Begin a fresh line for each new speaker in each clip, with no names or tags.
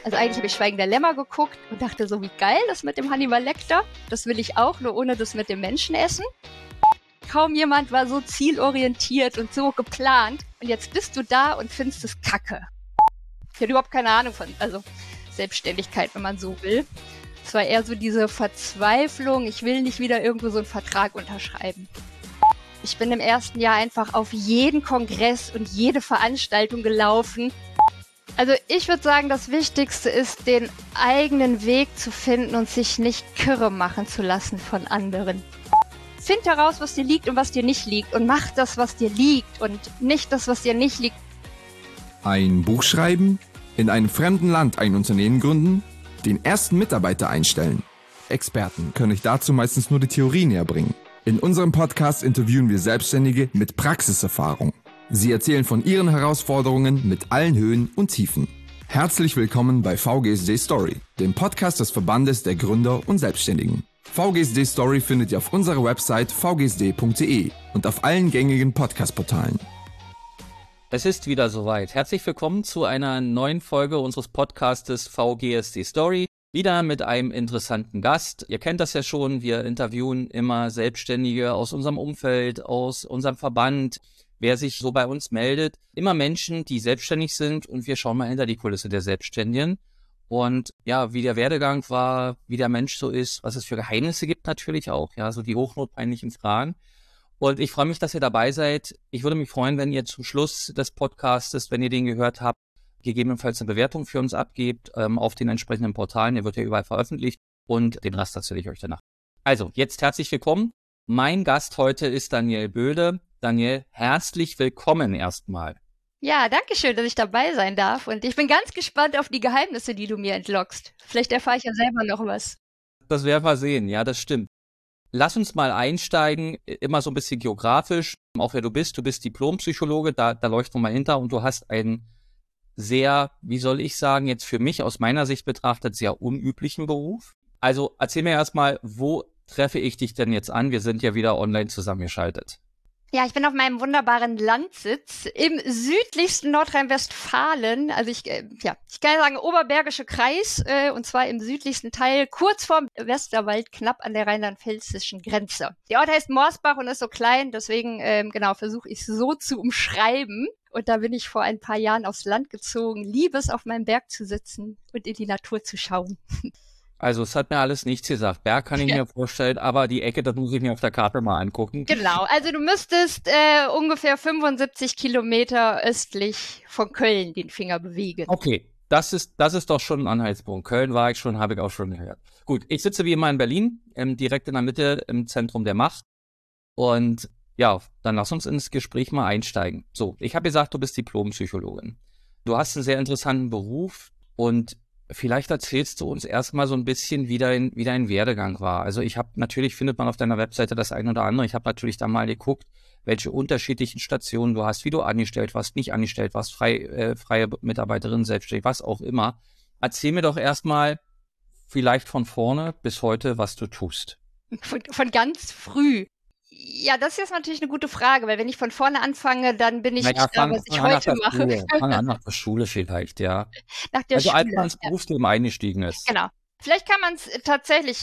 Also eigentlich habe ich Schweigen der Lämmer geguckt und dachte so, wie geil das mit dem Hannibal Lecter. Das will ich auch, nur ohne das mit dem Menschenessen. Kaum jemand war so zielorientiert und so geplant. Und jetzt bist du da und findest es kacke. Ich hatte überhaupt keine Ahnung von Selbstständigkeit, wenn man so will. Es war eher so diese Verzweiflung, ich will nicht wieder irgendwo so einen Vertrag unterschreiben. Ich bin im ersten Jahr einfach auf jeden Kongress und jede Veranstaltung gelaufen. Also ich würde sagen, das Wichtigste ist, den eigenen Weg zu finden und sich nicht kirre machen zu lassen von anderen. Find heraus, was dir liegt und was dir nicht liegt und mach das, was dir liegt und nicht das, was dir nicht liegt.
Ein Buch schreiben, in einem fremden Land ein Unternehmen gründen, den ersten Mitarbeiter einstellen. Experten können euch dazu meistens nur die Theorie näher bringen. In unserem Podcast interviewen wir Selbstständige mit Praxiserfahrung. Sie erzählen von ihren Herausforderungen mit allen Höhen und Tiefen. Herzlich willkommen bei VGSD Story, dem Podcast des Verbandes der Gründer und Selbstständigen. VGSD Story findet ihr auf unserer Website vgsd.de und auf allen gängigen Podcast-Portalen.
Es ist wieder soweit. Herzlich willkommen zu einer neuen Folge unseres Podcastes VGSD Story. Wieder mit einem interessanten Gast. Ihr kennt das ja schon, wir interviewen immer Selbstständige aus unserem Umfeld, aus unserem Verband, wer sich so bei uns meldet. Immer Menschen, die selbstständig sind und wir schauen mal hinter die Kulisse der Selbstständigen. Und ja, wie der Werdegang war, wie der Mensch so ist, was es für Geheimnisse gibt natürlich auch, ja, so die hochnotpeinlichen Fragen. Und ich freue mich, dass ihr dabei seid. Ich würde mich freuen, wenn ihr zum Schluss des Podcastes, wenn ihr den gehört habt, gegebenenfalls eine Bewertung für uns abgebt auf den entsprechenden Portalen. Der wird ja überall veröffentlicht und den Rest erzähle ich euch danach. Also, jetzt herzlich willkommen. Mein Gast heute ist Danielle Böde. Danielle, herzlich willkommen erstmal.
Ja, danke schön, dass ich dabei sein darf. Und ich bin ganz gespannt auf die Geheimnisse, die du mir entlockst. Vielleicht erfahre ich ja selber noch was.
Das werden wir sehen, ja, das stimmt. Lass uns mal einsteigen, immer so ein bisschen geografisch, auch wer du bist. Du bist Diplompsychologe, da leuchten wir mal hinter und du hast einen sehr, wie soll ich sagen, jetzt für mich aus meiner Sicht betrachtet, sehr unüblichen Beruf. Also erzähl mir erstmal, wo treffe ich dich denn jetzt an? Wir sind ja wieder online zusammengeschaltet.
Ja, ich bin auf meinem wunderbaren Landsitz im südlichsten Nordrhein-Westfalen. Also ich kann sagen Oberbergische Kreis, und zwar im südlichsten Teil, kurz vorm Westerwald, knapp an der rheinland-pfälzischen Grenze. Der Ort heißt Morsbach und ist so klein, deswegen versuche ich es so zu umschreiben. Und da bin ich vor ein paar Jahren aufs Land gezogen, liebe es, auf meinem Berg zu sitzen und in die Natur zu schauen.
Also es hat mir alles nichts gesagt. Berg kann ich mir vorstellen, aber die Ecke, das muss ich mir auf der Karte mal angucken.
Genau, also du müsstest ungefähr 75 Kilometer östlich von Köln den Finger bewegen.
Okay, das ist doch schon ein Anhaltspunkt. Köln war ich schon, habe ich auch schon gehört. Gut, ich sitze wie immer in Berlin, direkt in der Mitte, im Zentrum der Macht. Und ja, dann lass uns ins Gespräch mal einsteigen. So, ich habe gesagt, du bist Diplompsychologin. Du hast einen sehr interessanten Beruf und vielleicht erzählst du uns erstmal so ein bisschen, wie dein Werdegang war. Also natürlich findet man auf deiner Webseite das eine oder andere. Ich habe natürlich da mal geguckt, welche unterschiedlichen Stationen du hast, wie du angestellt warst, nicht angestellt warst, freie Mitarbeiterin, selbstständig, was auch immer. Erzähl mir doch erstmal vielleicht von vorne bis heute, was du tust.
Von ganz früh. Ja, das ist jetzt natürlich eine gute Frage, weil wenn ich von vorne anfange, dann bin ich nicht da, was ich heute mache.
Fang an nach der Schule vielleicht, ja.
Nach der Schule.
Also als man ins Berufsleben eingestiegen ist.
Genau. Vielleicht kann man es tatsächlich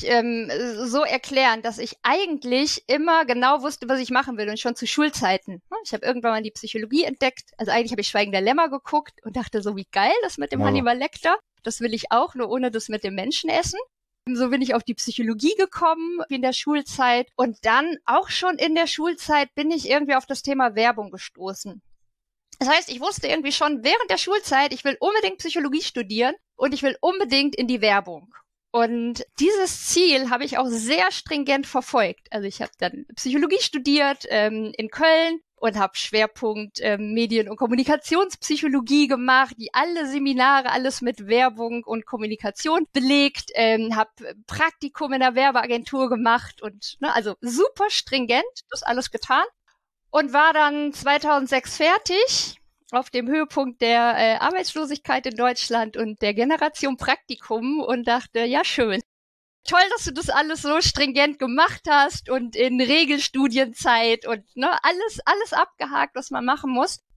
so erklären, dass ich eigentlich immer genau wusste, was ich machen will und schon zu Schulzeiten. Ich habe irgendwann mal die Psychologie entdeckt. Also eigentlich habe ich Schweigen der Lämmer geguckt und dachte so, wie geil das mit dem Hannibal Lecter. Das will ich auch, nur ohne das mit dem Menschenessen. So bin ich auf die Psychologie gekommen in der Schulzeit und dann auch schon in der Schulzeit bin ich irgendwie auf das Thema Werbung gestoßen. Das heißt, ich wusste irgendwie schon während der Schulzeit, ich will unbedingt Psychologie studieren und ich will unbedingt in die Werbung. Und dieses Ziel habe ich auch sehr stringent verfolgt. Also ich habe dann Psychologie studiert in Köln und habe Schwerpunkt Medien- und Kommunikationspsychologie gemacht, die alle Seminare, alles mit Werbung und Kommunikation belegt, habe Praktikum in der Werbeagentur gemacht und also super stringent das alles getan und war dann 2006 fertig auf dem Höhepunkt der Arbeitslosigkeit in Deutschland und der Generation Praktikum und dachte, ja schön. Toll, dass du das alles so stringent gemacht hast und in Regelstudienzeit und alles abgehakt, was man machen muss.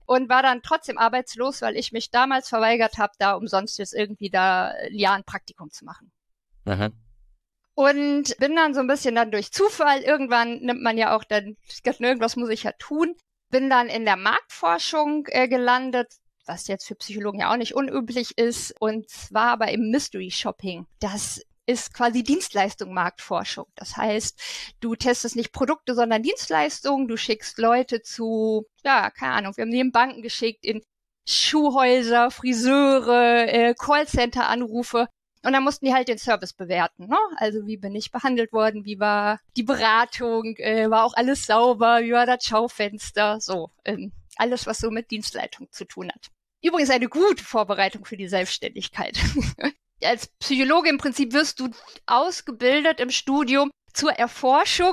und war dann trotzdem arbeitslos, weil ich mich damals verweigert habe, da umsonst jetzt irgendwie da ein Jahr ein Praktikum zu machen.
Aha.
Und bin dann so ein bisschen dann durch Zufall, irgendwann nimmt man ja auch dann, irgendwas muss ich ja tun, bin dann in der Marktforschung gelandet, was jetzt für Psychologen ja auch nicht unüblich ist, und zwar aber im Mystery Shopping. Das ist quasi Dienstleistung Marktforschung. Das heißt, du testest nicht Produkte, sondern Dienstleistungen. Du schickst Leute zu, ja, keine Ahnung, wir haben neben Banken geschickt, in Schuhhäuser, Friseure, Callcenter-Anrufe. Und dann mussten die halt den Service bewerten, ne? Also wie bin ich behandelt worden, wie war die Beratung, war auch alles sauber, wie war das Schaufenster, so. Alles, was so mit Dienstleistung zu tun hat. Übrigens eine gute Vorbereitung für die Selbstständigkeit. Als Psychologe im Prinzip wirst du ausgebildet im Studium zur Erforschung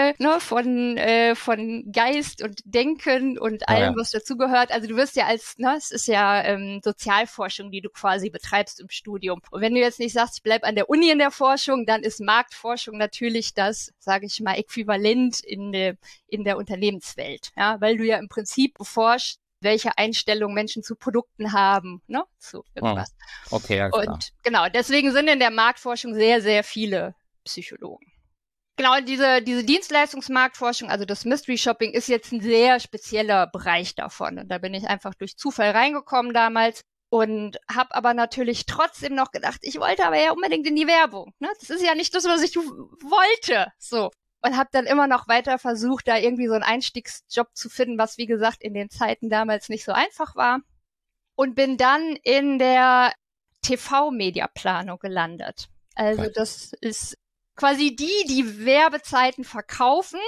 von Geist und Denken und allem, was dazugehört. Also du wirst ja es ist ja Sozialforschung, die du quasi betreibst im Studium. Und wenn du jetzt nicht sagst, ich bleib an der Uni in der Forschung, dann ist Marktforschung natürlich das, sage ich mal, Äquivalent in der Unternehmenswelt. Ja, weil du ja im Prinzip beforschst, welche Einstellung Menschen zu Produkten haben, ne? Zu irgendwas.
Okay, ja, klar.
Und genau, deswegen sind in der Marktforschung sehr, sehr viele Psychologen. Genau, diese Dienstleistungsmarktforschung, also das Mystery Shopping, ist jetzt ein sehr spezieller Bereich davon. Und da bin ich einfach durch Zufall reingekommen damals und habe aber natürlich trotzdem noch gedacht, ich wollte aber ja unbedingt in die Werbung. Ne? Das ist ja nicht das, was ich wollte. So. Und habe dann immer noch weiter versucht, da irgendwie so einen Einstiegsjob zu finden, was, wie gesagt, in den Zeiten damals nicht so einfach war. Und bin dann in der TV-Mediaplanung gelandet. Also das ist quasi die Werbezeiten verkaufen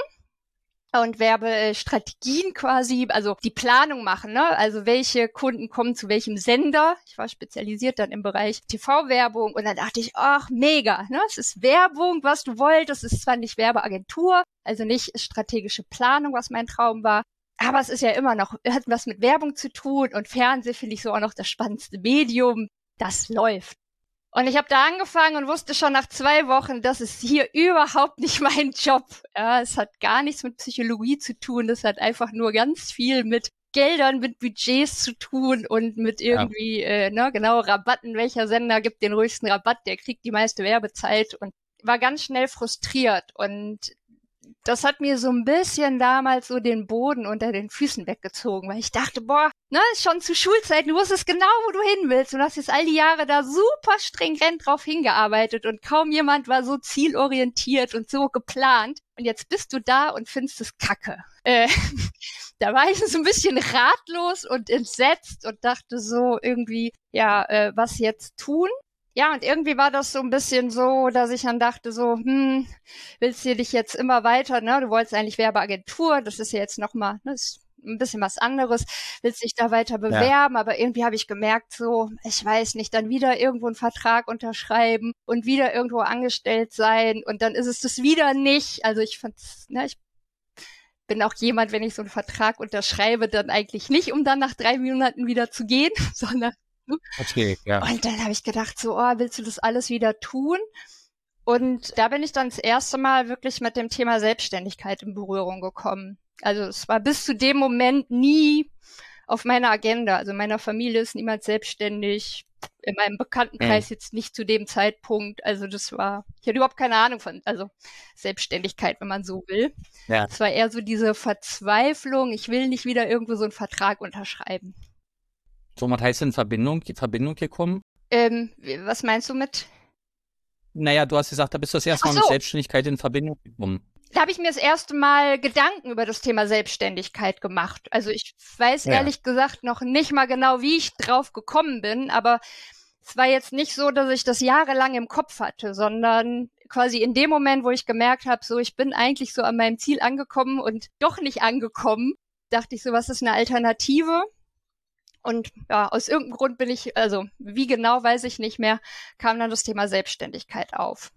und Werbestrategien quasi, also die Planung machen, ne? Also welche Kunden kommen zu welchem Sender. Ich war spezialisiert dann im Bereich TV-Werbung und dann dachte ich, ach, mega, ne? Es ist Werbung, was du wolltest. Es ist zwar nicht Werbeagentur, also nicht strategische Planung, was mein Traum war, aber es ist ja immer noch, hat was mit Werbung zu tun und Fernsehen finde ich so auch noch das spannendste Medium. Das läuft. Und ich habe da angefangen und wusste schon nach 2 Wochen, das ist hier überhaupt nicht mein Job. Ja, es hat gar nichts mit Psychologie zu tun. Das hat einfach nur ganz viel mit Geldern, mit Budgets zu tun und mit irgendwie, Rabatten. Welcher Sender gibt den höchsten Rabatt? Der kriegt die meiste Werbezeit und war ganz schnell frustriert. Und das hat mir so ein bisschen damals so den Boden unter den Füßen weggezogen, weil ich dachte, schon zu Schulzeiten, du wusstest genau, wo du hin willst und hast jetzt all die Jahre da super stringent drauf hingearbeitet und kaum jemand war so zielorientiert und so geplant und jetzt bist du da und findest es kacke. Da war ich so ein bisschen ratlos und entsetzt und dachte so irgendwie, was jetzt tun? Ja, und irgendwie war das so ein bisschen so, dass ich dann dachte so, willst du dich jetzt immer weiter, ne? Du wolltest eigentlich Werbeagentur, das ist ja jetzt nochmal, ne, ist ein bisschen was anderes, willst dich da weiter bewerben, aber irgendwie habe ich gemerkt so, ich weiß nicht, dann wieder irgendwo einen Vertrag unterschreiben und wieder irgendwo angestellt sein und dann ist es das wieder nicht. Also ich fand's, ne, ich bin auch jemand, wenn ich so einen Vertrag unterschreibe, dann eigentlich nicht, um dann nach 3 Monaten wieder zu gehen, sondern
okay, ja.
Und dann habe ich gedacht so, willst du das alles wieder tun? Und da bin ich dann das erste Mal wirklich mit dem Thema Selbstständigkeit in Berührung gekommen. Also es war bis zu dem Moment nie auf meiner Agenda. Also in meiner Familie ist niemand selbstständig. In meinem Bekanntenkreis jetzt nicht zu dem Zeitpunkt. Also ich hatte überhaupt keine Ahnung von, also Selbstständigkeit, wenn man so will. Ja. Es war eher so diese Verzweiflung, ich will nicht wieder irgendwo so einen Vertrag unterschreiben.
So, was heißt denn Verbindung gekommen?
Was meinst du mit?
Naja, du hast gesagt, da bist du das erste Mal mit Selbstständigkeit in Verbindung gekommen.
Da habe ich mir das erste Mal Gedanken über das Thema Selbstständigkeit gemacht. Also ich weiß ehrlich gesagt noch nicht mal genau, wie ich drauf gekommen bin, aber es war jetzt nicht so, dass ich das jahrelang im Kopf hatte, sondern quasi in dem Moment, wo ich gemerkt habe, so ich bin eigentlich so an meinem Ziel angekommen und doch nicht angekommen, dachte ich so, was ist eine Alternative? Und ja, aus irgendeinem Grund also wie genau, weiß ich nicht mehr, kam dann das Thema Selbstständigkeit auf.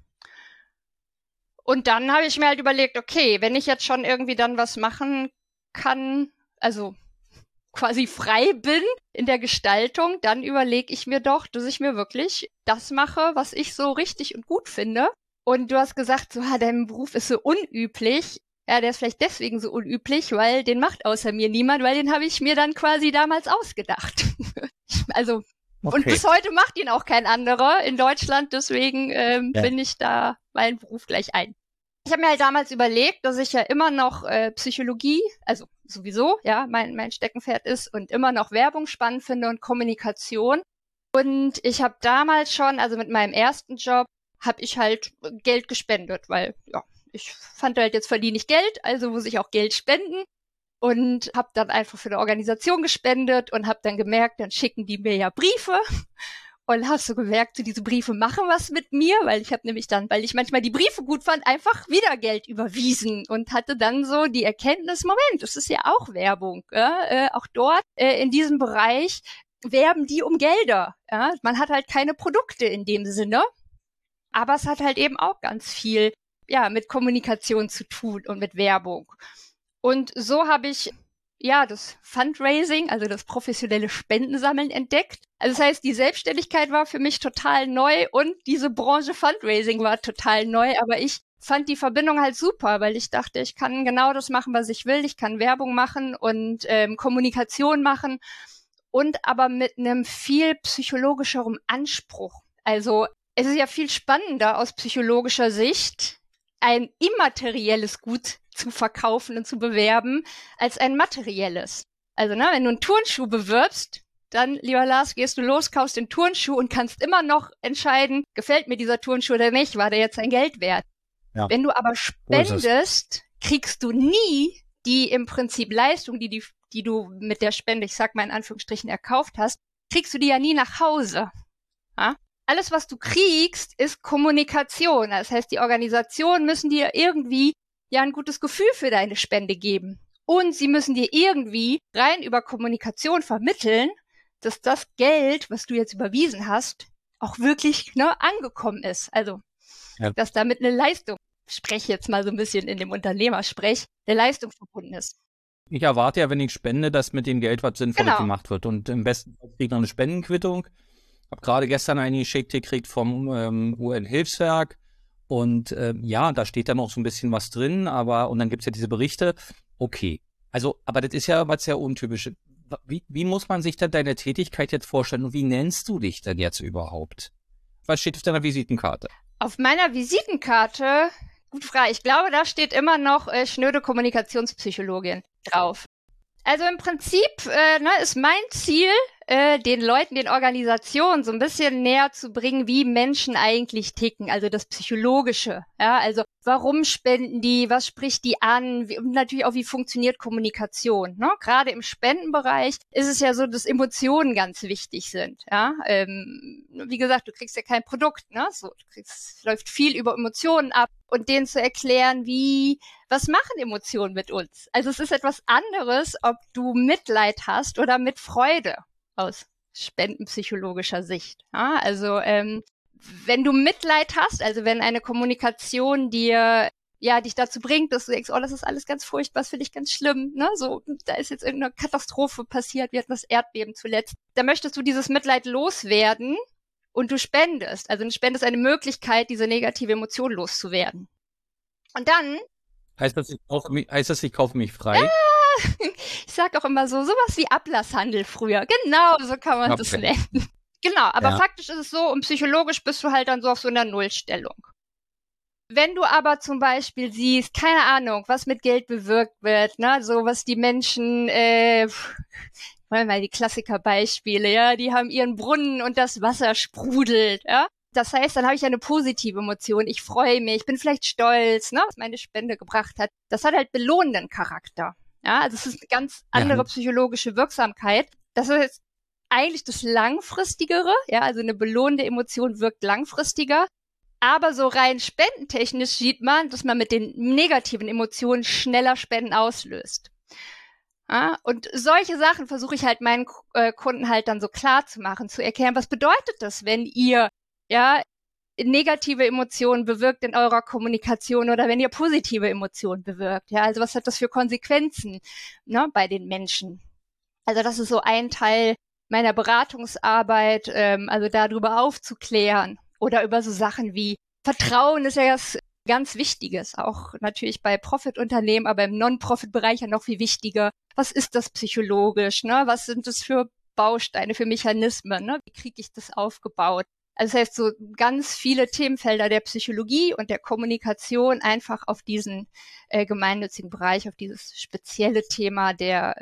Und dann habe ich mir halt überlegt, okay, wenn ich jetzt schon irgendwie dann was machen kann, also quasi frei bin in der Gestaltung, dann überlege ich mir doch, dass ich mir wirklich das mache, was ich so richtig und gut finde. Und du hast gesagt, so, dein Beruf ist so unüblich. Ja, der ist vielleicht deswegen so unüblich, weil den macht außer mir niemand, weil den habe ich mir dann quasi damals ausgedacht. Also, okay. Und bis heute macht ihn auch kein anderer in Deutschland, deswegen bin ich da meinen Beruf gleich ein. Ich habe mir halt damals überlegt, dass ich ja immer noch Psychologie, also sowieso, ja, mein Steckenpferd ist und immer noch Werbung spannend finde und Kommunikation. Und ich habe damals schon, also mit meinem ersten Job, habe ich halt Geld gespendet, weil, ja, ich fand halt, jetzt verdiene ich Geld, also muss ich auch Geld spenden. Und habe dann einfach für eine Organisation gespendet und habe dann gemerkt, dann schicken die mir ja Briefe. Und hast du gemerkt, so diese Briefe machen was mit mir, weil ich habe nämlich dann, weil ich manchmal die Briefe gut fand, einfach wieder Geld überwiesen und hatte dann so die Erkenntnis, Moment, das ist ja auch Werbung. Auch dort in diesem Bereich werben die um Gelder. Ja? Man hat halt keine Produkte in dem Sinne, aber es hat halt eben auch ganz viel mit Kommunikation zu tun und mit Werbung. Und so habe ich das Fundraising, also das professionelle Spendensammeln entdeckt. Also das heißt, die Selbstständigkeit war für mich total neu und diese Branche Fundraising war total neu, aber ich fand die Verbindung halt super, weil ich dachte, ich kann genau das machen, was ich will. Ich kann Werbung machen und Kommunikation machen und aber mit einem viel psychologischeren Anspruch. Also es ist ja viel spannender aus psychologischer Sicht, ein immaterielles Gut zu verkaufen und zu bewerben, als ein materielles. Also, wenn du einen Turnschuh bewirbst, dann, lieber Lars, gehst du los, kaufst den Turnschuh und kannst immer noch entscheiden, gefällt mir dieser Turnschuh oder nicht, war der jetzt sein Geld wert. Ja. Wenn du aber spendest, kriegst du nie die im Prinzip Leistung, die du mit der Spende, ich sag mal in Anführungsstrichen, erkauft hast, kriegst du die ja nie nach Hause. Ja? Alles, was du kriegst, ist Kommunikation. Das heißt, die Organisationen müssen dir irgendwie ein gutes Gefühl für deine Spende geben. Und sie müssen dir irgendwie rein über Kommunikation vermitteln, dass das Geld, was du jetzt überwiesen hast, auch wirklich angekommen ist. Also, dass damit eine Leistung, ich spreche jetzt mal so ein bisschen in dem Unternehmersprech, eine Leistung verbunden ist.
Ich erwarte ja, wenn ich spende, dass mit dem Geld was Sinnvolles gemacht wird. Und im besten Fall kriege ich noch eine Spendenquittung. Habe gerade gestern eine geschickt gekriegt vom UN-Hilfswerk. Und da steht dann auch so ein bisschen was drin, und dann gibt's ja diese Berichte. Okay, also, aber das ist ja was sehr Untypisches. Wie muss man sich denn deine Tätigkeit jetzt vorstellen und wie nennst du dich denn jetzt überhaupt? Was steht auf deiner Visitenkarte?
Auf meiner Visitenkarte, gute Frage, ich glaube, da steht immer noch schnöde Kommunikationspsychologin drauf. Also im Prinzip ist mein Ziel, den Leuten, den Organisationen so ein bisschen näher zu bringen, wie Menschen eigentlich ticken, also das Psychologische. Ja, also warum spenden die, was spricht die an, und natürlich auch, wie funktioniert Kommunikation. Ne? Gerade im Spendenbereich ist es ja so, dass Emotionen ganz wichtig sind. Ja? Wie gesagt, du kriegst ja kein Produkt, ne? Läuft viel über Emotionen ab und denen zu erklären, was machen Emotionen mit uns? Also es ist etwas anderes, ob du Mitleid hast oder mit Freude aus spendenpsychologischer Sicht. Ja, also wenn du Mitleid hast, also wenn eine Kommunikation dir dich dazu bringt, dass du denkst, oh, das ist alles ganz furchtbar, das finde ich ganz schlimm, ne? So, da ist jetzt irgendeine Katastrophe passiert, wir hatten das Erdbeben zuletzt. Da möchtest du dieses Mitleid loswerden und du spendest. Also du spendest eine Möglichkeit, diese negative Emotion loszuwerden. Und dann
Heißt das, ich kaufe mich frei?
Ja, ich sag auch immer sowas wie Ablasshandel früher. Genau, so kann man das nennen. Genau, aber faktisch ist es so, und psychologisch bist du halt dann so auf so einer Nullstellung. Wenn du aber zum Beispiel siehst, keine Ahnung, was mit Geld bewirkt wird, ne, so was die Menschen, mal die Klassikerbeispiele, die haben ihren Brunnen und das Wasser sprudelt, ja. Das heißt, dann habe ich eine positive Emotion. Ich freue mich, ich bin vielleicht stolz, was meine Spende gebracht hat. Das hat halt belohnenden Charakter. Ja, also es ist eine ganz andere psychologische Wirksamkeit. Das ist jetzt eigentlich das Langfristigere. Ja, also eine belohnende Emotion wirkt langfristiger. Aber so rein spendentechnisch sieht man, dass man mit den negativen Emotionen schneller Spenden auslöst. Ja, und solche Sachen versuche ich halt meinen Kunden halt dann so klar zu machen, zu erklären, was bedeutet das, wenn ihr negative Emotionen bewirkt in eurer Kommunikation oder wenn ihr positive Emotionen bewirkt. Ja, also was hat das für Konsequenzen bei den Menschen? Also das ist so ein Teil meiner Beratungsarbeit, also darüber aufzuklären oder über so Sachen wie Vertrauen ist ja das ganz Wichtiges, auch natürlich bei Profit-Unternehmen, aber im Non-Profit-Bereich ja noch viel wichtiger. Was ist das psychologisch, ne? Was sind das für Bausteine, für Mechanismen, ne? Wie kriege ich das aufgebaut? Also das heißt, so ganz viele Themenfelder der Psychologie und der Kommunikation einfach auf diesen gemeinnützigen Bereich, auf dieses spezielle Thema der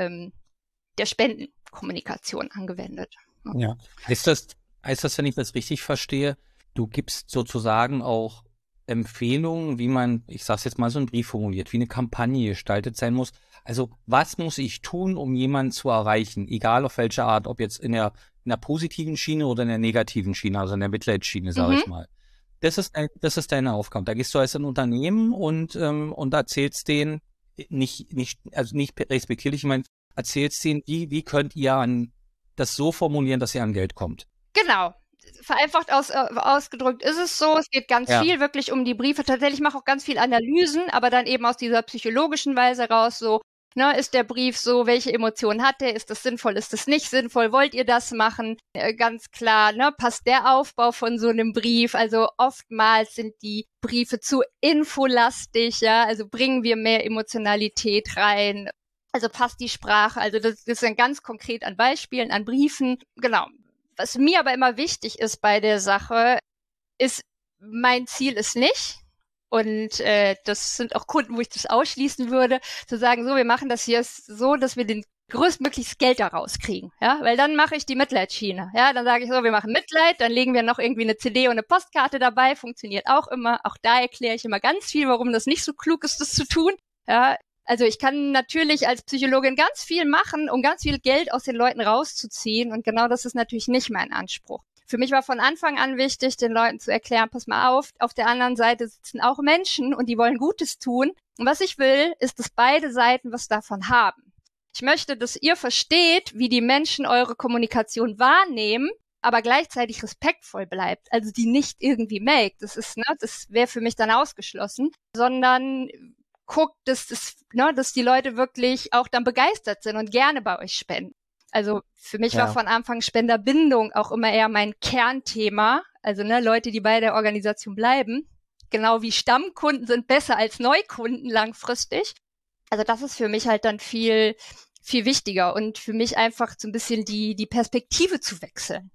Spendenkommunikation angewendet.
Ja. Heißt das, wenn ich das richtig verstehe, du gibst sozusagen auch Empfehlungen, wie man, ich sag's jetzt mal, so einen Brief formuliert, wie eine Kampagne gestaltet sein muss. Also was muss ich tun, um jemanden zu erreichen, egal auf welche Art, ob jetzt in der positiven Schiene oder in der negativen Schiene, also in der Mitleidsschiene, sage ich mal. Das ist deine Aufgabe. Da gehst du als ein Unternehmen und erzählst denen, nicht respektierlich, ich meine, erzählst denen, wie könnt ihr das so formulieren, dass ihr an Geld kommt.
Genau. Vereinfacht ausgedrückt ist es so, es geht ganz viel wirklich um die Briefe. Tatsächlich mache ich auch ganz viel Analysen, aber dann eben aus dieser psychologischen Weise raus so, ne, ist der Brief so, welche Emotionen hat der, ist das sinnvoll, ist das nicht sinnvoll, wollt ihr das machen? Ganz klar, ne, passt der Aufbau von so einem Brief, also oftmals sind die Briefe zu infolastig, ja, also bringen wir mehr Emotionalität rein, also passt die Sprache, also das ist dann ganz konkret an Beispielen, an Briefen, genau. Was mir aber immer wichtig ist bei der Sache, ist, mein Ziel ist nicht, und das sind auch Kunden, wo ich das ausschließen würde, zu sagen, so, wir machen das hier so, dass wir den größtmöglichst Geld da rauskriegen, ja, weil dann mache ich die Mitleidsschiene, ja, dann sage ich so, wir machen Mitleid, dann legen wir noch irgendwie eine CD und eine Postkarte dabei, funktioniert auch immer, auch da erkläre ich immer ganz viel, warum das nicht so klug ist, das zu tun, ja. Also ich kann natürlich als Psychologin ganz viel machen, um ganz viel Geld aus den Leuten rauszuziehen. Und genau das ist natürlich nicht mein Anspruch. Für mich war von Anfang an wichtig, den Leuten zu erklären, pass mal auf der anderen Seite sitzen auch Menschen und die wollen Gutes tun. Und was ich will, ist, dass beide Seiten was davon haben. Ich möchte, dass ihr versteht, wie die Menschen eure Kommunikation wahrnehmen, aber gleichzeitig respektvoll bleibt. Also die nicht irgendwie melkt. Das wäre für mich dann ausgeschlossen, sondern guckt, dass die Leute wirklich auch dann begeistert sind und gerne bei euch spenden. Also für mich war von Anfang Spenderbindung auch immer eher mein Kernthema. Also Leute, die bei der Organisation bleiben, genau wie Stammkunden sind besser als Neukunden langfristig. Also das ist für mich halt dann viel, viel wichtiger und für mich einfach so ein bisschen die Perspektive zu wechseln.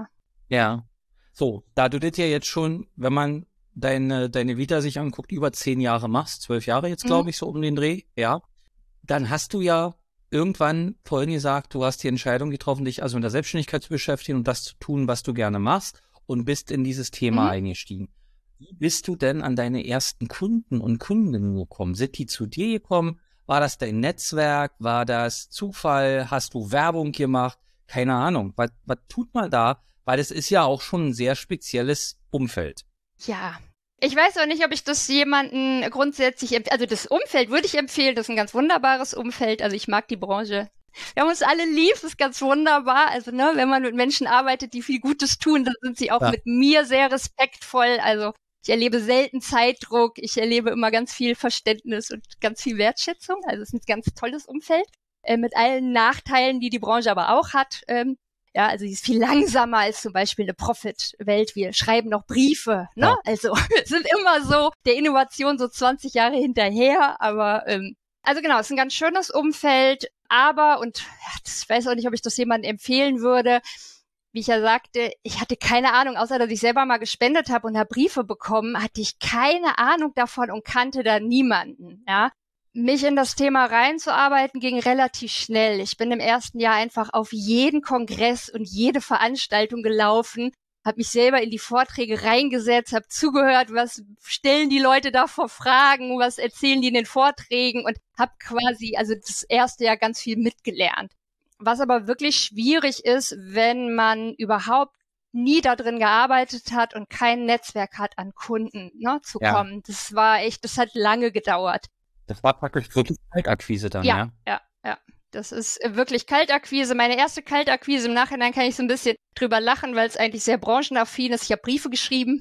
Ja. So, da du das ja jetzt schon, wenn man deine Vita sich anguckt, über 10 Jahre machst, 12 Jahre jetzt, glaube ich, so um den Dreh, ja, dann hast du ja irgendwann vorhin gesagt, du hast die Entscheidung getroffen, dich also mit der Selbstständigkeit zu beschäftigen und das zu tun, was du gerne machst und bist in dieses Thema eingestiegen. Wie bist du denn an deine ersten Kunden und Kundinnen gekommen? Sind die zu dir gekommen? War das dein Netzwerk? War das Zufall? Hast du Werbung gemacht? Keine Ahnung. Was tut man da? Weil das ist ja auch schon ein sehr spezielles Umfeld.
Ja, ich weiß auch nicht, ob ich das jemanden grundsätzlich, also das Umfeld würde ich empfehlen, das ist ein ganz wunderbares Umfeld, also ich mag die Branche. Wir haben uns alle lieb, das ist ganz wunderbar, also wenn man mit Menschen arbeitet, die viel Gutes tun, dann sind sie auch mit mir sehr respektvoll, also ich erlebe selten Zeitdruck, ich erlebe immer ganz viel Verständnis und ganz viel Wertschätzung, also es ist ein ganz tolles Umfeld, mit allen Nachteilen, die die Branche aber auch hat. Ja, also sie ist viel langsamer als zum Beispiel eine Profit-Welt. Wir schreiben noch Briefe, ne? Ja. Also wir sind immer so der Innovation so 20 Jahre hinterher. Aber also genau, es ist ein ganz schönes Umfeld. Aber, und ich weiß auch nicht, ob ich das jemandem empfehlen würde, wie ich ja sagte, ich hatte keine Ahnung, außer dass ich selber mal gespendet habe und da Briefe bekommen, hatte ich keine Ahnung davon und kannte da niemanden, ja. Mich in das Thema reinzuarbeiten ging relativ schnell. Ich bin im ersten Jahr einfach auf jeden Kongress und jede Veranstaltung gelaufen, habe mich selber in die Vorträge reingesetzt, habe zugehört, was stellen die Leute da vor Fragen, was erzählen die in den Vorträgen und habe quasi, also das erste Jahr ganz viel mitgelernt. Was aber wirklich schwierig ist, wenn man überhaupt nie da drin gearbeitet hat und kein Netzwerk hat, an Kunden zu kommen. Das hat lange gedauert.
Das war praktisch wirklich Kaltakquise dann, ja?
Ja. Das ist wirklich Kaltakquise. Meine erste Kaltakquise, im Nachhinein kann ich so ein bisschen drüber lachen, weil es eigentlich sehr branchenaffin ist. Ich habe Briefe geschrieben.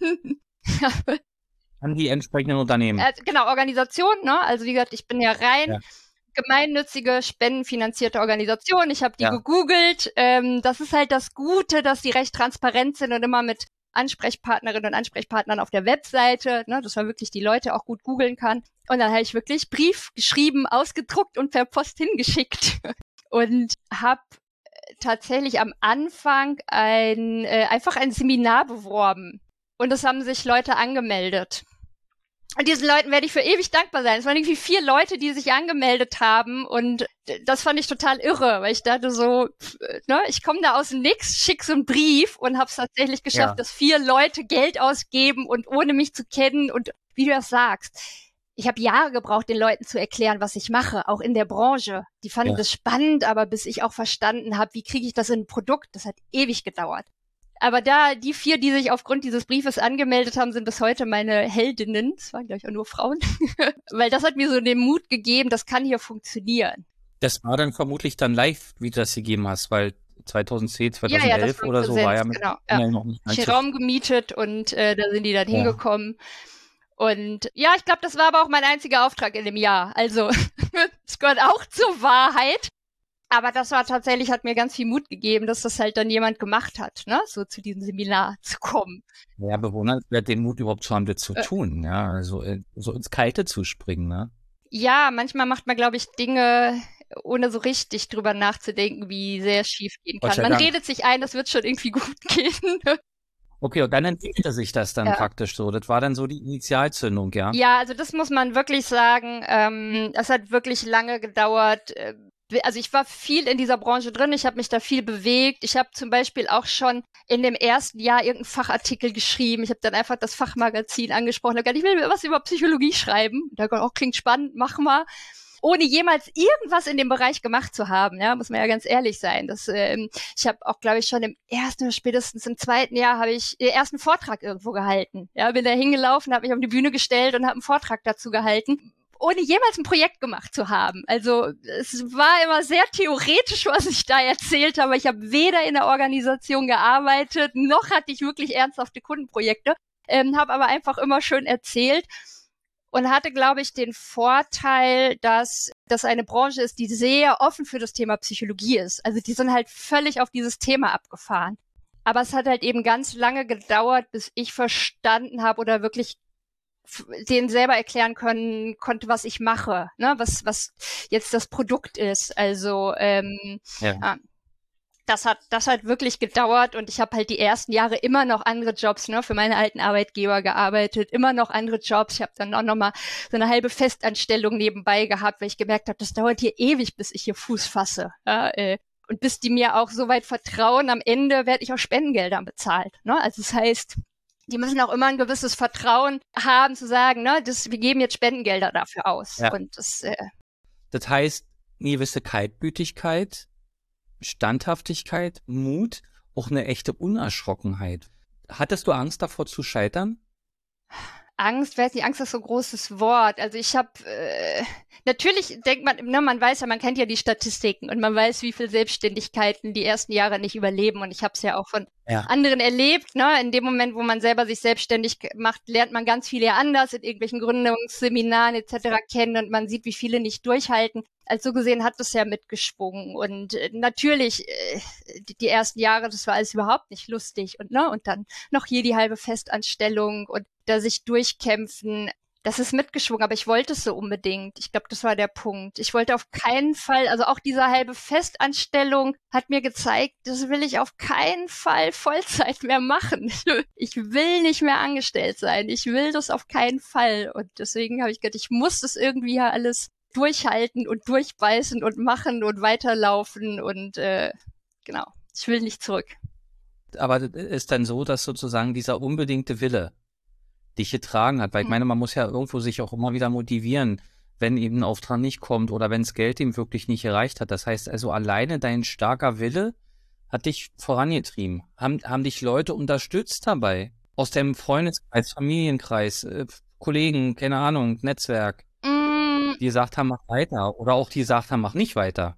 An die entsprechenden Unternehmen.
Genau, Organisation, ne? Also wie gesagt, ich bin ja rein gemeinnützige, spendenfinanzierte Organisation. Ich habe die gegoogelt. Das ist halt das Gute, dass die recht transparent sind und immer mit Ansprechpartnerinnen und Ansprechpartnern auf der Webseite, ne, dass man wirklich die Leute auch gut googeln kann. Und dann habe ich wirklich Brief geschrieben, ausgedruckt und per Post hingeschickt und habe tatsächlich am Anfang einfach ein Seminar beworben. Und es haben sich Leute angemeldet. Und diesen Leuten werde ich für ewig dankbar sein. Es waren irgendwie 4 Leute, die sich angemeldet haben. Und das fand ich total irre, weil ich dachte so, ne, ich komme da aus dem Nix, schick so einen Brief und habe es tatsächlich geschafft, dass 4 Leute Geld ausgeben und ohne mich zu kennen. Und wie du das sagst, ich habe Jahre gebraucht, den Leuten zu erklären, was ich mache, auch in der Branche. Die fanden das spannend, aber bis ich auch verstanden habe, wie kriege ich das in ein Produkt, das hat ewig gedauert. Aber die 4, die sich aufgrund dieses Briefes angemeldet haben, sind bis heute meine Heldinnen. Das waren, glaube ich, auch nur Frauen. Weil das hat mir so den Mut gegeben, das kann hier funktionieren.
Das war dann vermutlich dann live, wie du das gegeben hast, weil 2010, 2011 oder so war ja mit noch nicht.
Ich habe Raum gemietet und da sind die dann hingekommen. Und ja, ich glaube, das war aber auch mein einziger Auftrag in dem Jahr. Also, es gehört auch zur Wahrheit. Aber das war tatsächlich, hat mir ganz viel Mut gegeben, dass das halt dann jemand gemacht hat, ne, so zu diesem Seminar zu kommen.
Ja, bewundernswert, den Mut überhaupt zu haben, das zu tun, ja, also so ins Kalte zu springen, ne? Ja,
manchmal macht man, glaube ich, Dinge, ohne so richtig drüber nachzudenken, wie sehr schief gehen kann. Man redet sich ein, das wird schon irgendwie gut gehen.
Okay, und dann entwickelte sich das dann praktisch so. Das war dann so die Initialzündung, ja?
Ja, also das muss man wirklich sagen. Es hat wirklich lange gedauert. Also ich war viel in dieser Branche drin, ich habe mich da viel bewegt. Ich habe zum Beispiel auch schon in dem ersten Jahr irgendeinen Fachartikel geschrieben. Ich habe dann einfach das Fachmagazin angesprochen. Ich will was über Psychologie schreiben. Da auch klingt spannend, mach mal. Ohne jemals irgendwas in dem Bereich gemacht zu haben, ja, muss man ja ganz ehrlich sein. Ich habe auch, glaube ich, schon im ersten oder spätestens im zweiten Jahr habe ich den ersten Vortrag irgendwo gehalten. Ja, bin da hingelaufen, habe mich auf die Bühne gestellt und habe einen Vortrag dazu gehalten, ohne jemals ein Projekt gemacht zu haben. Also es war immer sehr theoretisch, was ich da erzählt habe. Ich habe weder in der Organisation gearbeitet, noch hatte ich wirklich ernsthafte Kundenprojekte, habe aber einfach immer schön erzählt. Und hatte, glaube ich, den Vorteil, dass das eine Branche ist, die sehr offen für das Thema Psychologie ist. Also die sind halt völlig auf dieses Thema abgefahren. Aber es hat halt eben ganz lange gedauert, bis ich verstanden habe oder wirklich denen selber erklären konnte, was ich mache, ne? Was jetzt das Produkt ist. Also das hat wirklich gedauert und ich habe halt die ersten Jahre immer noch andere Jobs, ne, für meine alten Arbeitgeber gearbeitet, immer noch andere Jobs. Ich habe dann auch noch mal so eine halbe Festanstellung nebenbei gehabt, weil ich gemerkt habe, das dauert hier ewig, bis ich hier Fuß fasse. Ja, und bis die mir auch so weit vertrauen, am Ende werde ich auch Spendengeldern bezahlt. Ne? Also das heißt, die müssen auch immer ein gewisses Vertrauen haben, zu sagen, ne, wir geben jetzt Spendengelder dafür aus.
Ja.
Und
das heißt, eine gewisse Kaltblütigkeit, Standhaftigkeit, Mut, auch eine echte Unerschrockenheit. Hattest du Angst davor zu scheitern?
Angst, weiß nicht, Angst ist so ein großes Wort. Also ich habe, natürlich denkt man, ne, man weiß ja, man kennt ja die Statistiken und man weiß, wie viele Selbstständigkeiten die ersten Jahre nicht überleben und ich habe es ja auch von anderen erlebt, ne, in dem Moment, wo man selber sich selbstständig macht, lernt man ganz viele ja anders in irgendwelchen Gründungsseminaren etc. kennen und man sieht, wie viele nicht durchhalten. Also so gesehen hat das ja mitgeschwungen und natürlich die ersten Jahre, das war alles überhaupt nicht lustig und dann noch hier die halbe Festanstellung und da sich durchkämpfen, das ist mitgeschwungen, aber ich wollte es so unbedingt. Ich glaube, das war der Punkt. Ich wollte auf keinen Fall, also auch diese halbe Festanstellung hat mir gezeigt, das will ich auf keinen Fall Vollzeit mehr machen. Ich will nicht mehr angestellt sein. Ich will das auf keinen Fall und deswegen habe ich gedacht, ich muss das irgendwie ja alles durchhalten und durchbeißen und machen und weiterlaufen und genau, ich will nicht zurück.
Aber das ist dann so, dass sozusagen dieser unbedingte Wille dich getragen hat, weil ich meine, man muss ja irgendwo sich auch immer wieder motivieren, wenn eben ein Auftrag nicht kommt oder wenn das Geld ihm wirklich nicht erreicht hat. Das heißt also, alleine dein starker Wille hat dich vorangetrieben. Haben dich Leute unterstützt dabei? Aus deinem Freundeskreis, Familienkreis, Kollegen, keine Ahnung, Netzwerk, die gesagt haben, mach weiter oder auch die gesagt haben, mach nicht weiter?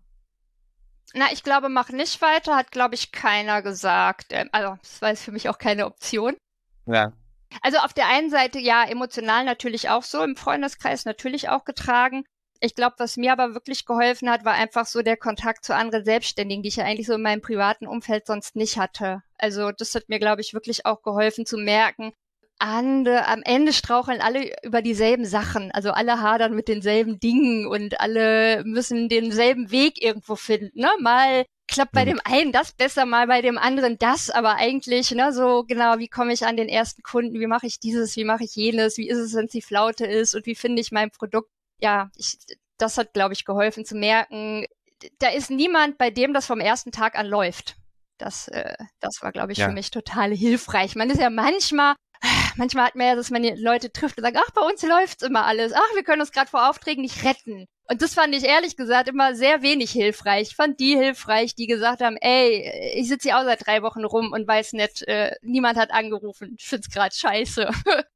Na, ich glaube, mach nicht weiter, hat, glaube ich, keiner gesagt. Also, das war jetzt für mich auch keine Option.
Ja.
Also auf der einen Seite ja emotional natürlich auch so, im Freundeskreis natürlich auch getragen. Ich glaube, was mir aber wirklich geholfen hat, war einfach so der Kontakt zu anderen Selbstständigen, die ich ja eigentlich so in meinem privaten Umfeld sonst nicht hatte. Also das hat mir, glaube ich, wirklich auch geholfen zu merken, am Ende straucheln alle über dieselben Sachen. Also alle hadern mit denselben Dingen und alle müssen denselben Weg irgendwo finden. Ne? Mal klappt bei dem einen das besser, mal bei dem anderen das, aber eigentlich, ne, so genau, wie komme ich an den ersten Kunden, wie mache ich dieses, wie mache ich jenes, wie ist es, wenn es die Flaute ist und wie finde ich mein Produkt? Ja, das hat, glaube ich, geholfen zu merken, da ist niemand, bei dem das vom ersten Tag an läuft. Das war, glaube ich, für mich total hilfreich. Man ist ja manchmal hat man ja, dass man die Leute trifft und sagt, ach, bei uns läuft's immer alles. Ach, wir können uns gerade vor Aufträgen nicht retten. Und das fand ich ehrlich gesagt immer sehr wenig hilfreich. Ich fand die hilfreich, die gesagt haben, ey, ich sitze hier auch seit 3 Wochen rum und weiß nicht, niemand hat angerufen. Ich find's gerade scheiße.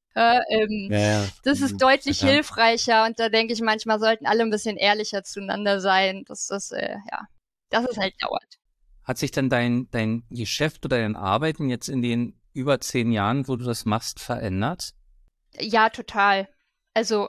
Das ist deutlich hilfreicher und da denke ich, manchmal sollten alle ein bisschen ehrlicher zueinander sein. Das ist halt dauert.
Hat sich denn dein Geschäft oder dein Arbeiten jetzt in den über 10 Jahren, wo du das machst, verändert?
Ja, total. Also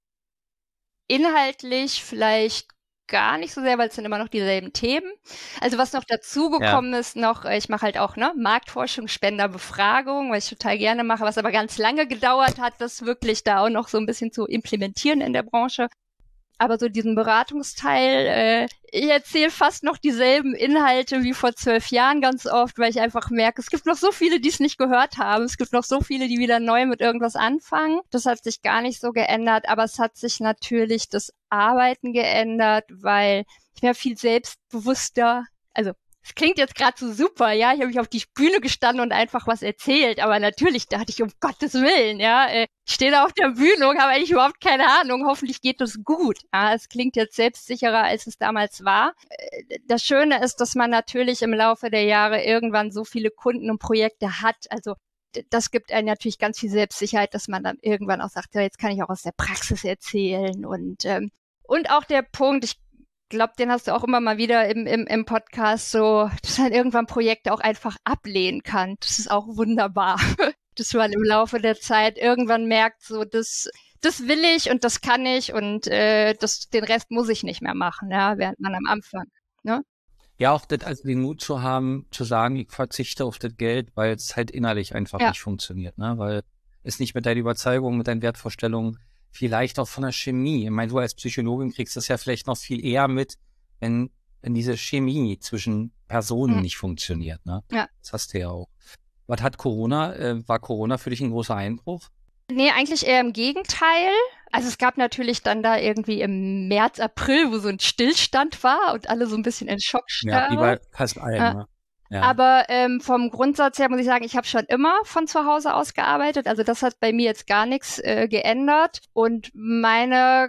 inhaltlich vielleicht gar nicht so sehr, weil es sind immer noch dieselben Themen. Also was noch dazugekommen ist, ich mache halt auch Marktforschung, Spenderbefragung, was ich total gerne mache, was aber ganz lange gedauert hat, das wirklich da auch noch so ein bisschen zu implementieren in der Branche. Aber so diesen Beratungsteil, ich erzähle fast noch dieselben Inhalte wie vor 12 Jahren ganz oft, weil ich einfach merke, es gibt noch so viele, die es nicht gehört haben. Es gibt noch so viele, die wieder neu mit irgendwas anfangen. Das hat sich gar nicht so geändert, aber es hat sich natürlich das Arbeiten geändert, weil ich bin ja viel selbstbewusster. Also es klingt jetzt gerade so super, ja, ich habe mich auf die Bühne gestanden und einfach was erzählt, aber natürlich dachte ich, um Gottes Willen, ja, ich stehe da auf der Bühne und habe eigentlich überhaupt keine Ahnung, hoffentlich geht das gut. Ja, es klingt jetzt selbstsicherer, als es damals war. Das Schöne ist, dass man natürlich im Laufe der Jahre irgendwann so viele Kunden und Projekte hat, also das gibt einem natürlich ganz viel Selbstsicherheit, dass man dann irgendwann auch sagt, ja, jetzt kann ich auch aus der Praxis erzählen und auch der Punkt, ich glaube, den hast du auch immer mal wieder im Podcast, so, dass man irgendwann Projekte auch einfach ablehnen kann. Das ist auch wunderbar. Dass man im Laufe der Zeit irgendwann merkt, so, das will ich und das kann ich und den Rest muss ich nicht mehr machen, ja, während man am Anfang, ne?
Ja, auch das, also den Mut zu haben, zu sagen, ich verzichte auf das Geld, weil es halt innerlich einfach nicht funktioniert, ne? Weil es nicht mit deiner Überzeugung, mit deinen Wertvorstellungen, vielleicht auch von der Chemie. Ich meine, du als Psychologin kriegst das ja vielleicht noch viel eher mit, wenn diese Chemie zwischen Personen nicht funktioniert, ne?
Ja.
Das hast du ja auch. Was hat Corona? War Corona für dich ein großer Einbruch?
Nee, eigentlich eher im Gegenteil. Also es gab natürlich dann da irgendwie im März, April, wo so ein Stillstand war und alle so ein bisschen in Schockstarre.
Ja, wie bei fast allen, ne? Ja.
Aber vom Grundsatz her muss ich sagen, ich habe schon immer von zu Hause aus gearbeitet. Also das hat bei mir jetzt gar nichts geändert. Und meine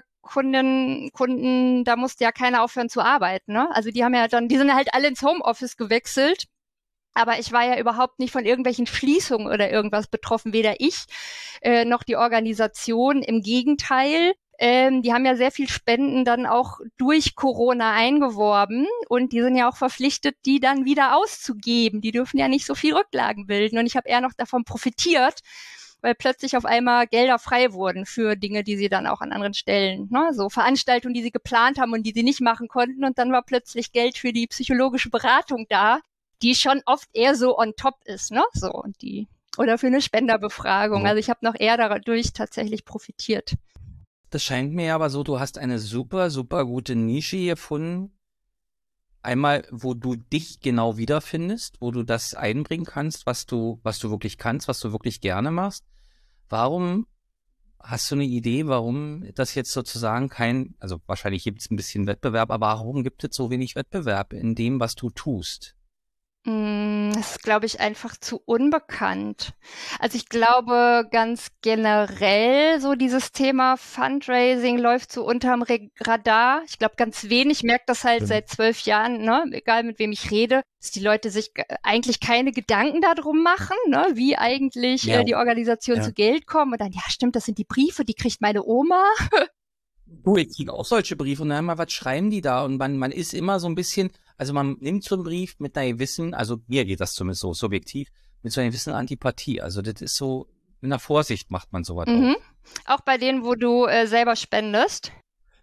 Kunden, da musste ja keiner aufhören zu arbeiten, ne? Also die sind halt alle ins Homeoffice gewechselt. Aber ich war ja überhaupt nicht von irgendwelchen Schließungen oder irgendwas betroffen, weder ich noch die Organisation. Im Gegenteil. Die haben ja sehr viel Spenden dann auch durch Corona eingeworben und die sind ja auch verpflichtet, die dann wieder auszugeben. Die dürfen ja nicht so viel Rücklagen bilden und ich habe eher noch davon profitiert, weil plötzlich auf einmal Gelder frei wurden für Dinge, die sie dann auch an anderen Stellen, ne, so Veranstaltungen, die sie geplant haben und die sie nicht machen konnten und dann war plötzlich Geld für die psychologische Beratung da, die schon oft eher so on top ist, ne, so und oder für eine Spenderbefragung. Also ich habe noch eher dadurch tatsächlich profitiert.
Das scheint mir aber so, du hast eine super, super gute Nische gefunden. Einmal, wo du dich genau wiederfindest, wo du das einbringen kannst, was du wirklich kannst, was du wirklich gerne machst. Warum hast du eine Idee, warum das jetzt sozusagen also wahrscheinlich gibt es ein bisschen Wettbewerb, aber warum gibt es so wenig Wettbewerb in dem, was du tust?
Das ist, glaube ich, einfach zu unbekannt. Also ich glaube ganz generell so dieses Thema Fundraising läuft so unterm Radar. Ich glaube ganz wenig, merke das halt seit 12 Jahren, ne, egal mit wem ich rede, dass die Leute sich eigentlich keine Gedanken darum machen, ne, wie eigentlich die Organisation zu Geld kommen. Und dann, ja stimmt, das sind die Briefe, die kriegt meine Oma.
Ich kriege auch solche Briefe und dann mal, was schreiben die da? Und man ist immer so ein bisschen, also man nimmt so einen Brief mit einer gewissen, also mir geht das zumindest so subjektiv, mit so einer gewissen Antipathie. Also das ist so, mit einer Vorsicht macht man sowas auch.
Auch bei denen, wo du selber spendest?
Nee,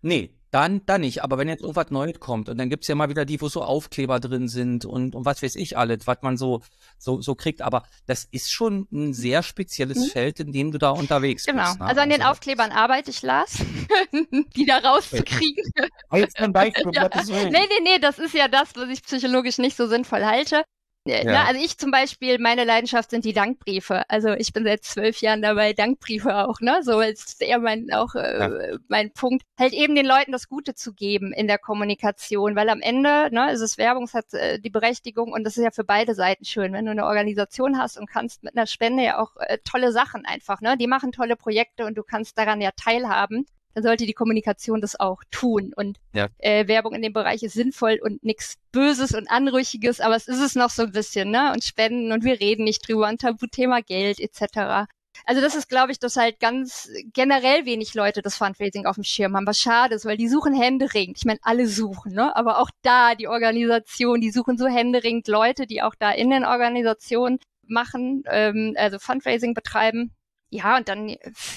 Dann nicht. Aber wenn jetzt irgendwas Neues kommt und dann gibt's ja mal wieder die, wo so Aufkleber drin sind und was weiß ich alles, was man so kriegt. Aber das ist schon ein sehr spezielles Feld, in dem du da unterwegs
Genau.
bist. Ne?
Also an den Aufklebern arbeite ich, Lars, die da rauszukriegen.
Jetzt ein Beispiel,
Ja.
Gottes Willen.
Nee, das ist ja das, was ich psychologisch nicht so sinnvoll halte.
Ja.
Na, also ich zum Beispiel, meine Leidenschaft sind die Dankbriefe. Also ich bin seit 12 Jahren dabei, Dankbriefe auch, ne? So ist eher mein Punkt, halt eben den Leuten das Gute zu geben in der Kommunikation, weil am Ende, ne, ist es Werbung, es hat die Berechtigung und das ist ja für beide Seiten schön, wenn du eine Organisation hast und kannst mit einer Spende ja auch tolle Sachen einfach, ne? Die machen tolle Projekte und du kannst daran ja teilhaben. Dann sollte die Kommunikation das auch tun. Und Werbung in dem Bereich ist sinnvoll und nichts Böses und Anrüchiges, aber es ist es noch so ein bisschen, ne? Und Spenden und wir reden nicht drüber und Tabuthema Geld etc. Also das ist, glaube ich, dass halt ganz generell wenig Leute das Fundraising auf dem Schirm haben, was schade ist, weil die suchen händeringend. Ich meine, alle suchen, ne? Aber auch da die Organisation, die suchen so händeringend Leute, die auch da in den Organisationen machen, also Fundraising betreiben. Ja, und dann